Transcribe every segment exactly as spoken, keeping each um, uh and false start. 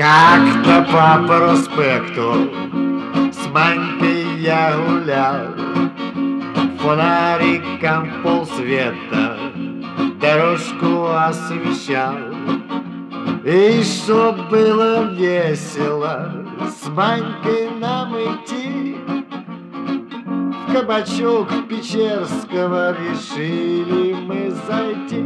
Как-то по проспекту с Манькой я гулял, фонариком полсвета дорожку освещал. И чтоб было весело с Манькой нам идти, в кабачок Печерского решили мы зайти.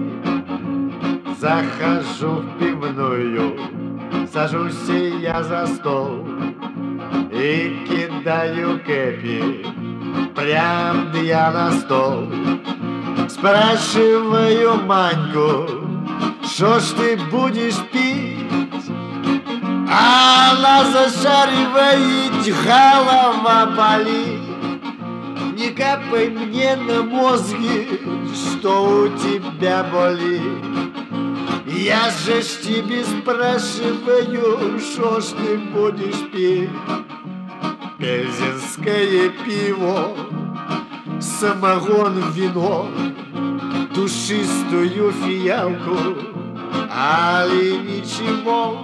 Захожу в пивную, сажусь я за стол и кидаю кэпи прям я на стол. Спрашиваю Маньку, что ж ты будешь пить? Она зашаривает, голова болит. Не капай мне на мозги, что у тебя болит. Я же ж тебе спрашиваю, что ж ты будешь пить? Пензенское пиво, самогон, вино, душистую фиалку, али ничего.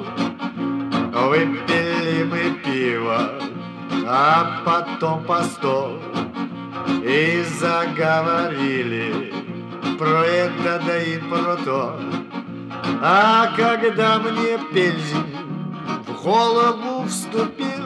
Выпили мы пиво, а потом по сто и заговорили про это да и про то. А когда мне Пензень в голову вступил,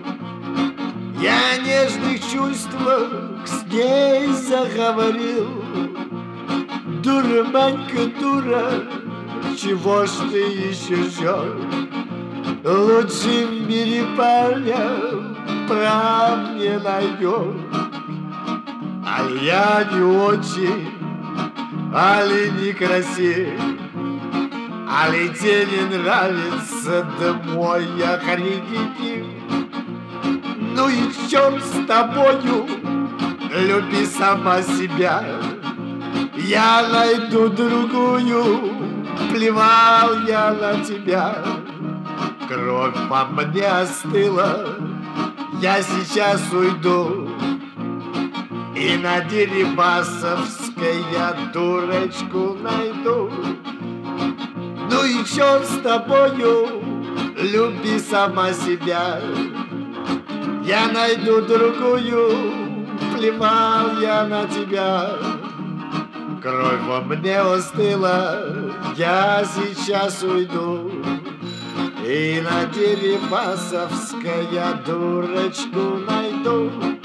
я о нежных чувствах с ней заговорил. Дура, Манька, дура, чего ж ты еще ждешь? Лучше в мире парня прав не найдешь. А я не очень, али некрасив, али тебе не нравится домой я хренитив. Ну и черт с тобою, люби сама себя. Я найду другую, плевал я на тебя. Кровь по мне остыла, я сейчас уйду и на Дерибасовской я дурочку найду. Ну и черт с тобою, люби сама себя. Я найду другую, плевал я на тебя. Кровь во мне остыла, я сейчас уйду и на Дерибасовской я дурочку найду.